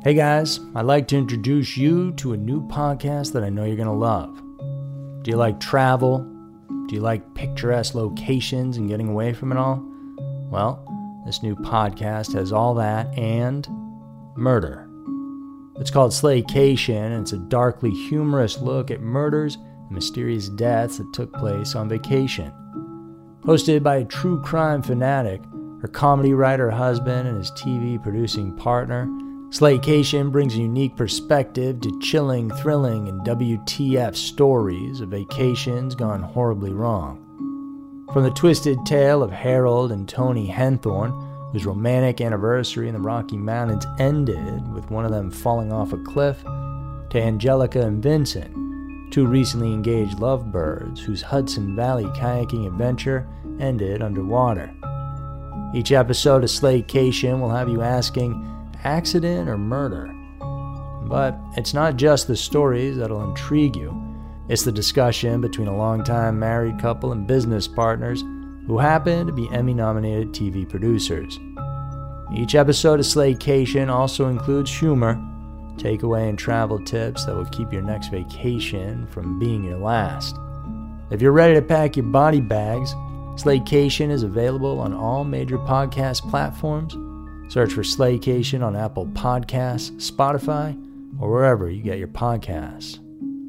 Hey guys, I'd like to introduce you to a new podcast that I know you're going to love. Do you like travel? Do you like picturesque locations and getting away from it all? Well, this new podcast has all that and murder. It's called Slaycation, and it's a darkly humorous look at murders and mysterious deaths that took place on vacation. Hosted by a true crime fanatic, her comedy writer husband, and his TV producing partner, Slaycation brings a unique perspective to chilling, thrilling, and WTF stories of vacations gone horribly wrong. From the twisted tale of Harold and Toni Henthorn, whose romantic anniversary in the Rocky Mountains ended with one of them falling off a cliff, to Angelica and Vincent, two recently engaged lovebirds whose Hudson Valley kayaking adventure ended underwater. Each episode of Slaycation will have you asking, accident or murder? But it's not just the stories that'll intrigue you. It's the discussion between a longtime married couple and business partners who happen to be Emmy-nominated TV producers. Each episode of Slaycation also includes humor, takeaway and travel tips that will keep your next vacation from being your last. If you're ready to pack your body bags, Slaycation is available on all major podcast platforms. Search for Slaycation on Apple Podcasts, Spotify, or wherever you get your podcasts.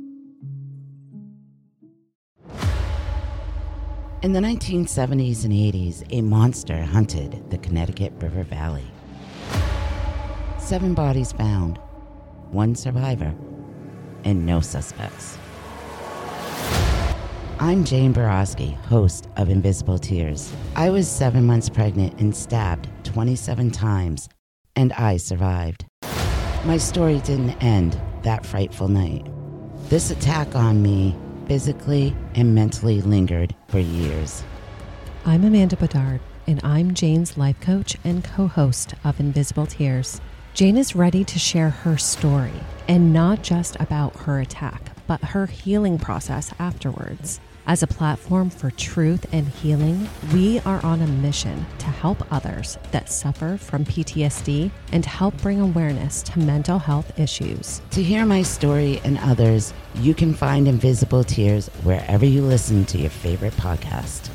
In the 1970s and 80s, a monster hunted the Connecticut River Valley. 7 bodies found, 1 survivor, and no suspects. I'm Jane Borowski, host of Invisible Tears. I was 7 months pregnant and stabbed 27 times, and I survived. My story didn't end that frightful night. This attack on me physically and mentally lingered for years. I'm Amanda Bedard, and I'm Jane's life coach and co-host of Invisible Tears. Jane is ready to share her story, and not just about her attack, but her healing process afterwards. As a platform for truth and healing, we are on a mission to help others that suffer from PTSD and help bring awareness to mental health issues. To hear my story and others, you can find Invisible Tears wherever you listen to your favorite podcast.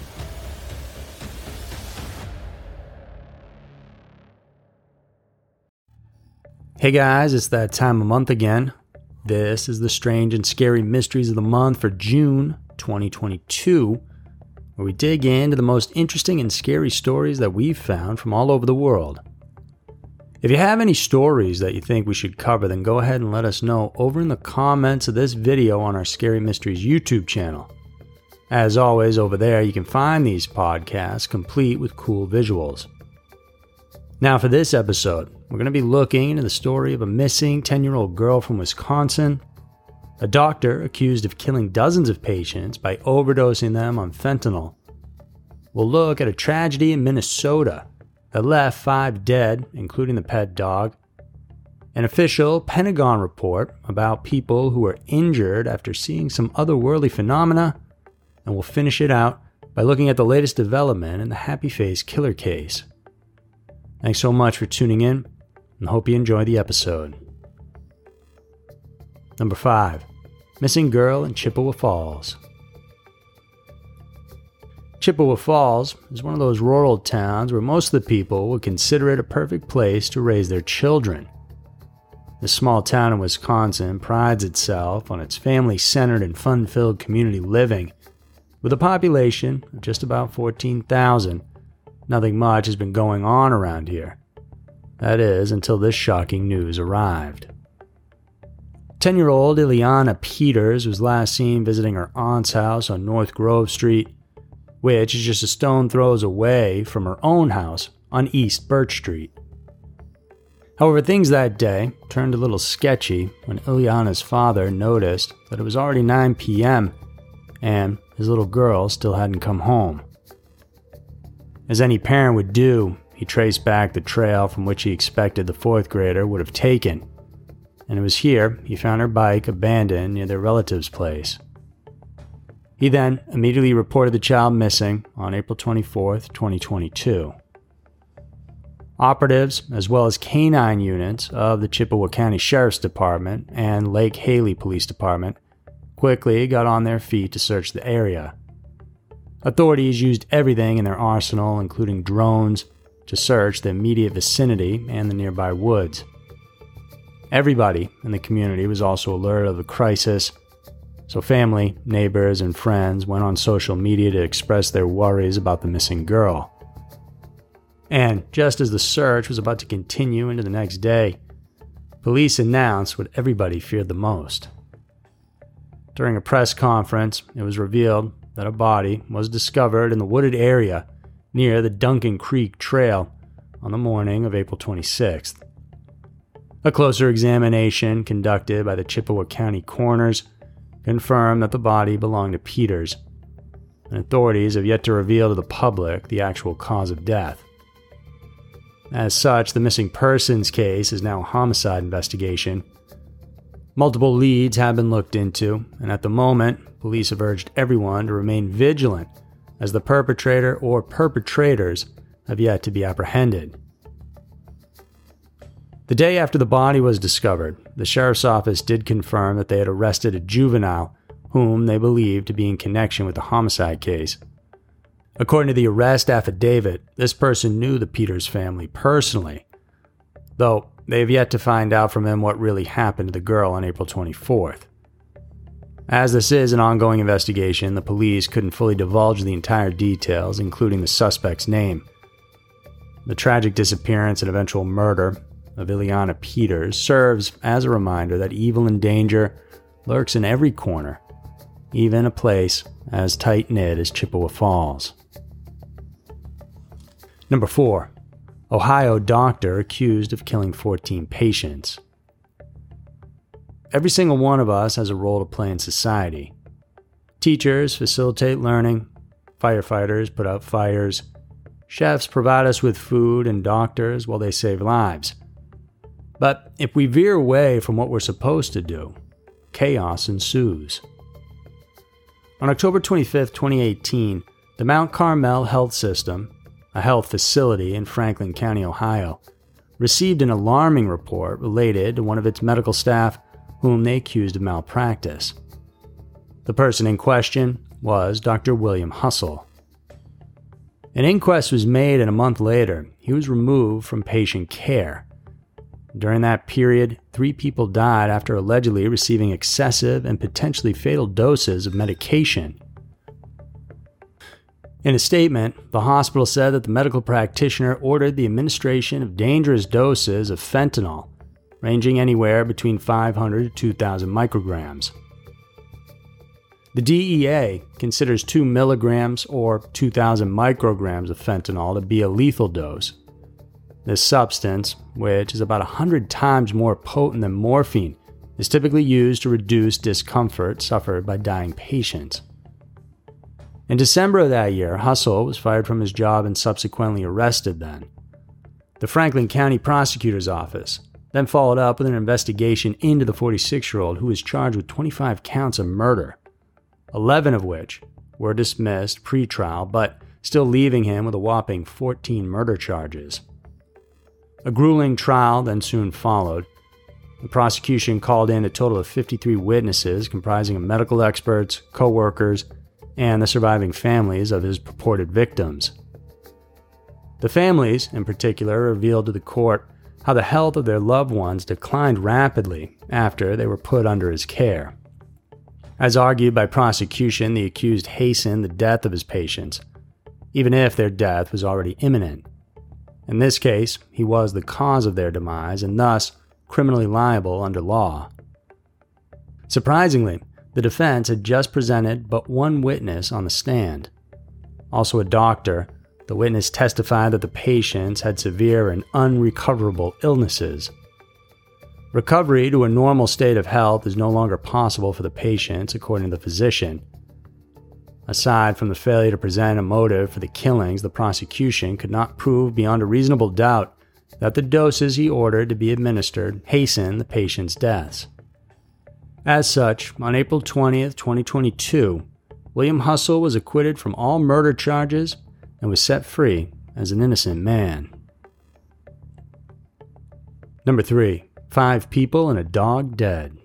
Hey guys, it's that time of month again. This is the Strange and Scary Mysteries of the Month for June 2022, where we dig into the most interesting and scary stories that we've found from all over the world. If you have any stories that you think we should cover, then go ahead and let us know over in the comments of this video on our Scary Mysteries YouTube channel. As always, over there you can find these podcasts complete with cool visuals. Now for this episode, we're going to be looking into the story of a missing 10-year-old girl from Wisconsin, a doctor accused of killing dozens of patients by overdosing them on fentanyl. We'll look at a tragedy in Minnesota that left 5 dead, including the pet dog, an official Pentagon report about people who were injured after seeing some otherworldly phenomena, and we'll finish it out by looking at the latest development in the Happy Face killer case. Thanks so much for tuning in, and hope you enjoy the episode. Number 5. Missing girl in Chippewa Falls. Chippewa Falls is one of those rural towns where most of the people would consider it a perfect place to raise their children. This small town in Wisconsin prides itself on its family-centered and fun-filled community living. With a population of just about 14,000, nothing much has been going on around here. That is, until this shocking news arrived. 10-year-old Ileana Peters was last seen visiting her aunt's house on North Grove Street, which is just a stone throws away from her own house on East Birch Street. However, things that day turned a little sketchy when Ileana's father noticed that it was already 9 p.m. and his little girl still hadn't come home. As any parent would do, he traced back the trail from which he expected the 4th grader would have taken, and it was here he found her bike abandoned near their relative's place. He then immediately reported the child missing on April 24th, 2022. Operatives, as well as canine units of the Chippewa County Sheriff's Department and Lake Haley Police Department, quickly got on their feet to search the area. Authorities used everything in their arsenal, including drones, to search the immediate vicinity and the nearby woods. Everybody in the community was also alert of the crisis, so family, neighbors, and friends went on social media to express their worries about the missing girl. And just as the search was about to continue into the next day, police announced what everybody feared the most. During a press conference, it was revealed that a body was discovered in the wooded area near the Duncan Creek Trail on the morning of April 26th. A closer examination conducted by the Chippewa County coroners confirmed that the body belonged to Peters, and authorities have yet to reveal to the public the actual cause of death. As such, the missing persons case is now a homicide investigation. Multiple leads have been looked into, and at the moment, police have urged everyone to remain vigilant as the perpetrator or perpetrators have yet to be apprehended. The day after the body was discovered, the sheriff's office did confirm that they had arrested a juvenile whom they believed to be in connection with the homicide case. According to the arrest affidavit, this person knew the Peters family personally, though they have yet to find out from him what really happened to the girl on April 24th. As this is an ongoing investigation, the police couldn't fully divulge the entire details, including the suspect's name. The tragic disappearance and eventual murder of Ileana Peters serves as a reminder that evil and danger lurks in every corner, even a place as tight-knit as Chippewa Falls. Number 4. Ohio doctor accused of killing 14 patients. Every single one of us has a role to play in society. Teachers facilitate learning, firefighters put out fires, chefs provide us with food, and doctors, well, they save lives. But if we veer away from what we're supposed to do, chaos ensues. On October 25, 2018, the Mount Carmel Health System, a health facility in Franklin County, Ohio, received an alarming report related to one of its medical staff whom they accused of malpractice. The person in question was Dr. William Hustle. An inquest was made, and a month later, he was removed from patient care. During that period, 3 people died after allegedly receiving excessive and potentially fatal doses of medication. In a statement, the hospital said that the medical practitioner ordered the administration of dangerous doses of fentanyl, ranging anywhere between 500 to 2,000 micrograms. The DEA considers 2 milligrams or 2,000 micrograms of fentanyl to be a lethal dose. This substance, which is about 100 times more potent than morphine, is typically used to reduce discomfort suffered by dying patients. In December of that year, Hustle was fired from his job and subsequently arrested then. The Franklin County Prosecutor's Office then followed up with an investigation into the 46-year-old who was charged with 25 counts of murder, 11 of which were dismissed pre-trial, but still leaving him with a whopping 14 murder charges. A grueling trial then soon followed. The prosecution called in a total of 53 witnesses comprising of medical experts, co-workers, and the surviving families of his purported victims. The families, in particular, revealed to the court how the health of their loved ones declined rapidly after they were put under his care. As argued by prosecution, the accused hastened the death of his patients, even if their death was already imminent. In this case, he was the cause of their demise and thus criminally liable under law. Surprisingly, the defense had just presented but one witness on the stand. Also a doctor, the witness testified that the patients had severe and unrecoverable illnesses. Recovery to a normal state of health is no longer possible for the patients, according to the physician. Aside from the failure to present a motive for the killings, the prosecution could not prove beyond a reasonable doubt that the doses he ordered to be administered hastened the patients' deaths. As such, on April 20th, 2022, William Hustle was acquitted from all murder charges and was set free as an innocent man. Number 3, 5 people and a dog dead.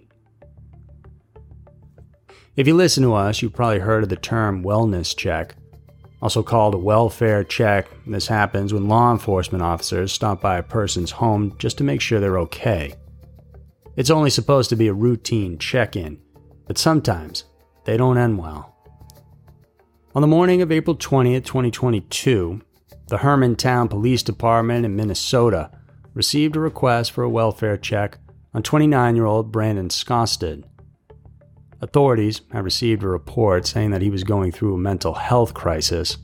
If you listen to us, you've probably heard of the term wellness check, also called a welfare check. This happens when law enforcement officers stop by a person's home just to make sure they're okay. It's only supposed to be a routine check-in, but sometimes they don't end well. On the morning of April 20th, 2022, the Hermantown Police Department in Minnesota received a request for a welfare check on 29-year-old Brandon Skosted. Authorities have received a report saying that he was going through a mental health crisis.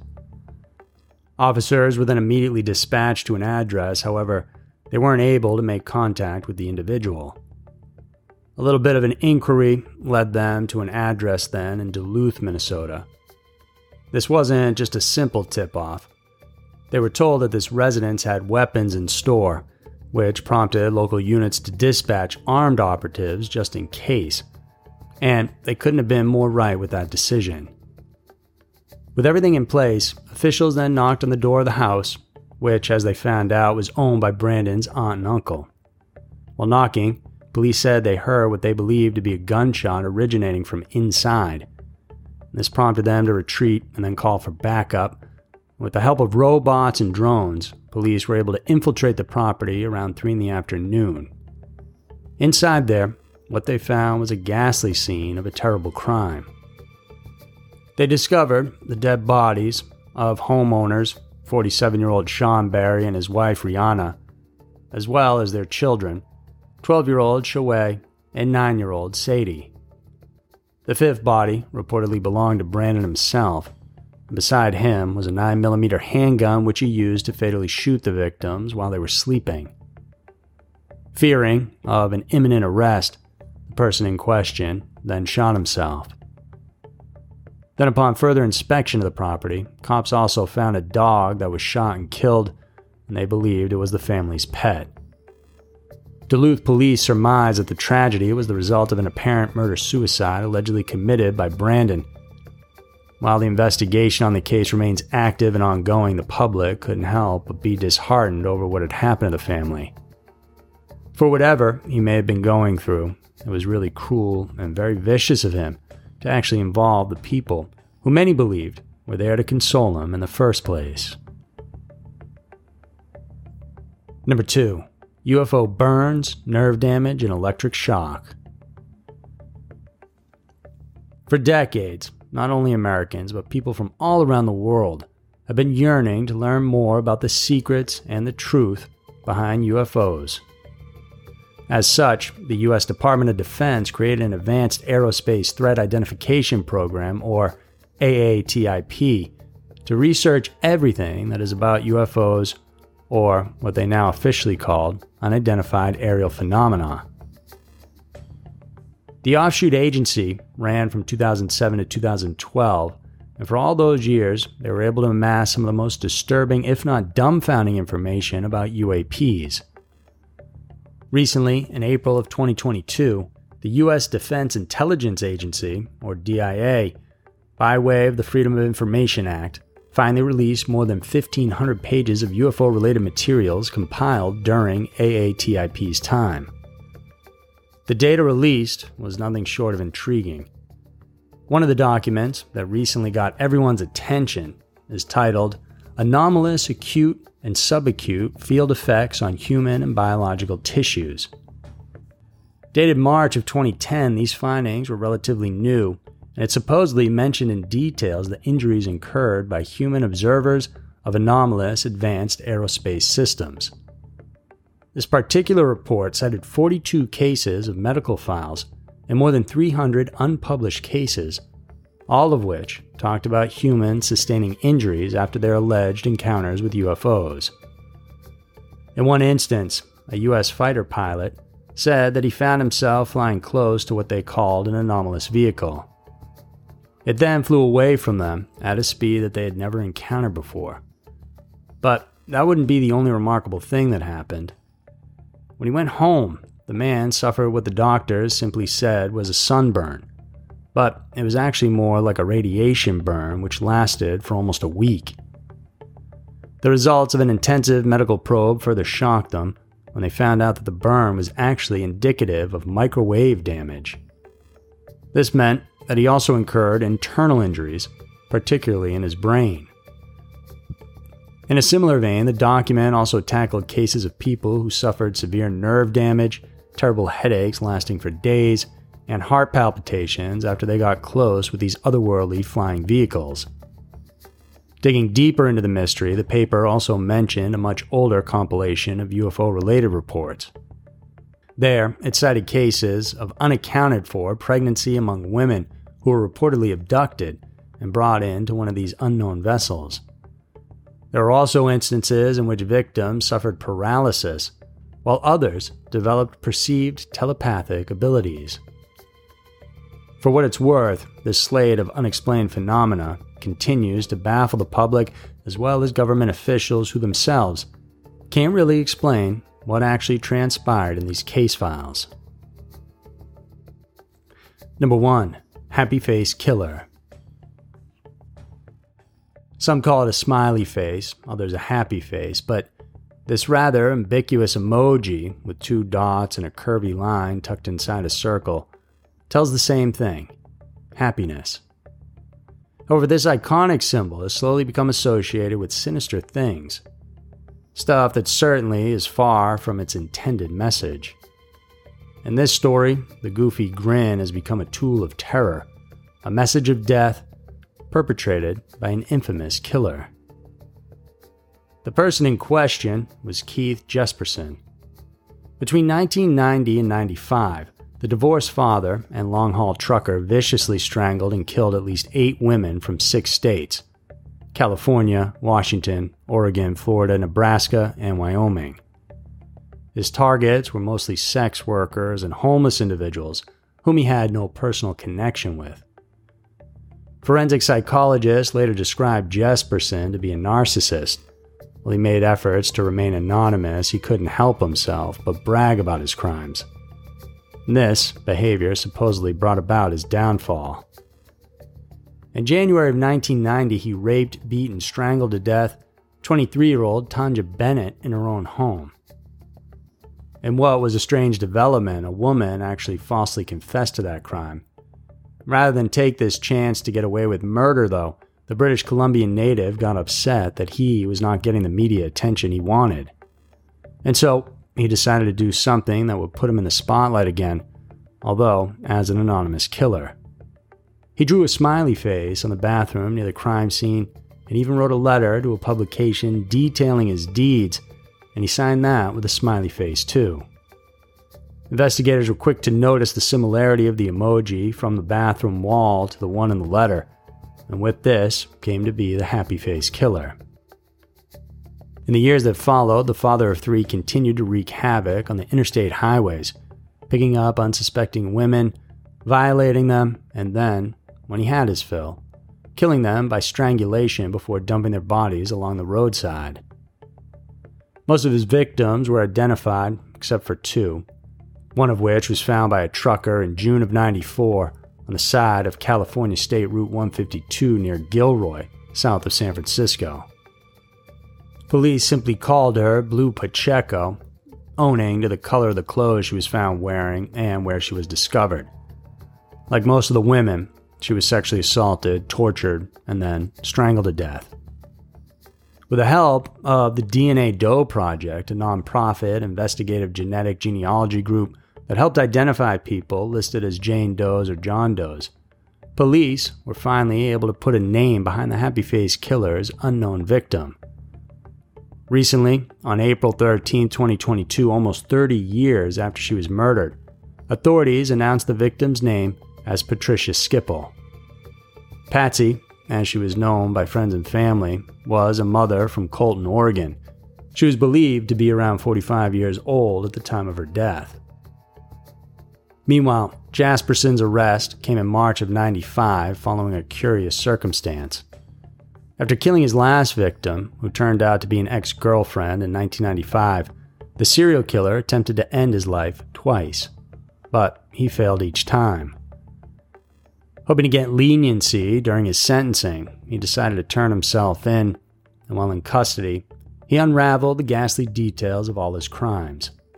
Officers were then immediately dispatched to an address, however, they weren't able to make contact with the individual. A little bit of an inquiry led them to an address then in Duluth, Minnesota. This wasn't just a simple tip-off. They were told that this residence had weapons in store, which prompted local units to dispatch armed operatives just in case. And they couldn't have been more right with that decision. With everything in place, officials then knocked on the door of the house, which, as they found out, was owned by Brandon's aunt and uncle. While knocking, police said they heard what they believed to be a gunshot originating from inside. This prompted them to retreat and then call for backup. With the help of robots and drones, police were able to infiltrate the property around 3 p.m. Inside there, what they found was a ghastly scene of a terrible crime. They discovered the dead bodies of homeowners, 47-year-old Sean Barry and his wife Rihanna, as well as their children, 12-year-old Shoei and 9-year-old Sadie. The 5th body reportedly belonged to Brandon himself. Beside him was a 9mm handgun which he used to fatally shoot the victims while they were sleeping. Fearing of an imminent arrest, the person in question then shot himself. Then upon further inspection of the property, cops also found a dog that was shot and killed, and they believed it was the family's pet. Duluth police surmised that the tragedy was the result of an apparent murder-suicide allegedly committed by Brandon. While the investigation on the case remains active and ongoing, the public couldn't help but be disheartened over what had happened to the family. For whatever he may have been going through, it was really cruel and very vicious of him to actually involve the people who many believed were there to console him in the first place. Number 2. UFO burns, nerve damage, and electric shock. For decades, not only Americans, but people from all around the world have been yearning to learn more about the secrets and the truth behind UFOs. As such, the U.S. Department of Defense created an Advanced Aerospace Threat Identification Program, or AATIP, to research everything that is about UFOs, or what they now officially called unidentified aerial phenomena. The offshoot agency ran from 2007 to 2012, and for all those years, they were able to amass some of the most disturbing, if not dumbfounding information about UAPs. Recently, in April of 2022, the U.S. Defense Intelligence Agency, or DIA, by way of the Freedom of Information Act, finally released more than 1,500 pages of UFO-related materials compiled during AATIP's time. The data released was nothing short of intriguing. One of the documents that recently got everyone's attention is titled Anomalous Acute and Subacute Field Effects on Human and Biological Tissues. Dated March of 2010, these findings were relatively new, and it supposedly mentioned in details the injuries incurred by human observers of anomalous advanced aerospace systems. This particular report cited 42 cases of medical files and more than 300 unpublished cases, all of which talked about humans sustaining injuries after their alleged encounters with UFOs. In one instance, a U.S. fighter pilot said that he found himself flying close to what they called an anomalous vehicle. It then flew away from them at a speed that they had never encountered before. But that wouldn't be the only remarkable thing that happened. When he went home, the man suffered what the doctors simply said was a sunburn, but it was actually more like a radiation burn which lasted for almost a week. The results of an intensive medical probe further shocked them, when they found out that the burn was actually indicative of microwave damage. This meant that he also incurred internal injuries, particularly in his brain. In a similar vein, the document also tackled cases of people who suffered severe nerve damage, terrible headaches lasting for days, and heart palpitations after they got close with these otherworldly flying vehicles. Digging deeper into the mystery, the paper also mentioned a much older compilation of UFO-related reports. There, it cited cases of unaccounted for pregnancy among women who were reportedly abducted and brought into one of these unknown vessels. There were also instances in which victims suffered paralysis, while others developed perceived telepathic abilities. For what it's worth, this slate of unexplained phenomena continues to baffle the public as well as government officials who themselves can't really explain what actually transpired in these case files. Number 1. Happy Face Killer. Some call it a smiley face, others a happy face, but this rather ambiguous emoji with 2 dots and a curvy line tucked inside a circle tells the same thing: happiness. However, this iconic symbol has slowly become associated with sinister things, stuff that certainly is far from its intended message. In this story, the goofy grin has become a tool of terror, a message of death perpetrated by an infamous killer. The person in question was Keith Jesperson. Between 1990 and 95, the divorced father and long-haul trucker viciously strangled and killed at least 8 women from 6 states: California, Washington, Oregon, Florida, Nebraska, and Wyoming. His targets were mostly sex workers and homeless individuals whom he had no personal connection with. Forensic psychologists later described Jesperson to be a narcissist. While he made efforts to remain anonymous, he couldn't help himself but brag about his crimes. This behavior supposedly brought about his downfall. In January of 1990, he raped, beat, and strangled to death 23-year-old Tanja Bennett in her own home. In what was a strange development, a woman actually falsely confessed to that crime. Rather than take this chance to get away with murder, though, the British Columbian native got upset that he was not getting the media attention he wanted. And so, he decided to do something that would put him in the spotlight again, although as an anonymous killer. He drew a smiley face on the bathroom near the crime scene and even wrote a letter to a publication detailing his deeds, and he signed that with a smiley face too. Investigators were quick to notice the similarity of the emoji from the bathroom wall to the one in the letter, and with this came to be the Happy Face Killer. In the years that followed, the father of 3 continued to wreak havoc on the interstate highways, picking up unsuspecting women, violating them, and then, when he had his fill, killing them by strangulation before dumping their bodies along the roadside. Most of his victims were identified, except for 2, one of which was found by a trucker in June of '94 on the side of California State Route 152 near Gilroy, south of San Francisco. Police simply called her Blue Pacheco, owing to the color of the clothes she was found wearing and where she was discovered. Like most of the women, she was sexually assaulted, tortured, and then strangled to death. With the help of the DNA Doe Project, a nonprofit investigative genetic genealogy group that helped identify people listed as Jane Does or John Does, police were finally able to put a name behind the Happy Face Killer's unknown victim. Recently, on April 13, 2022, almost 30 years after she was murdered, authorities announced the victim's name as Patricia Skipple. Patsy, as she was known by friends and family, was a mother from Colton, Oregon. She was believed to be around 45 years old at the time of her death. Meanwhile, Jesperson's arrest came in March of '95 following a curious circumstance. After killing his last victim, who turned out to be an ex-girlfriend in 1995, the serial killer attempted to end his life twice, but he failed each time. Hoping to get leniency during his sentencing, he decided to turn himself in, and while in custody, he unraveled the ghastly details of all his crimes.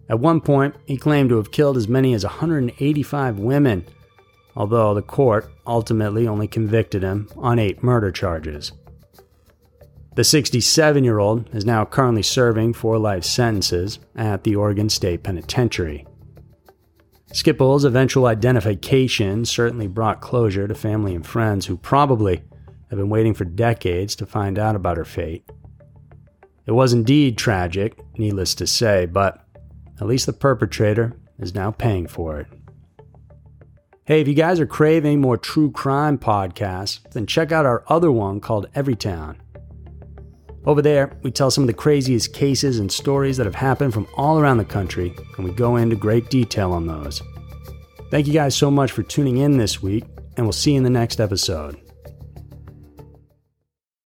At one point, he claimed to have killed as many as 185 women, although the court ultimately only convicted him on 8 murder charges. The 67-year-old is now currently serving 4 life sentences at the Oregon State Penitentiary. Skipple's eventual identification certainly brought closure to family and friends who probably have been waiting for decades to find out about her fate. It was indeed tragic, needless to say, but at least the perpetrator is now paying for it. Hey, if you guys are craving more true crime podcasts, then check out our other one called Everytown. Over there, we tell some of the craziest cases and stories that have happened from all around the country, and we go into great detail on those. Thank you guys so much for tuning in this week, and we'll see you in the next episode.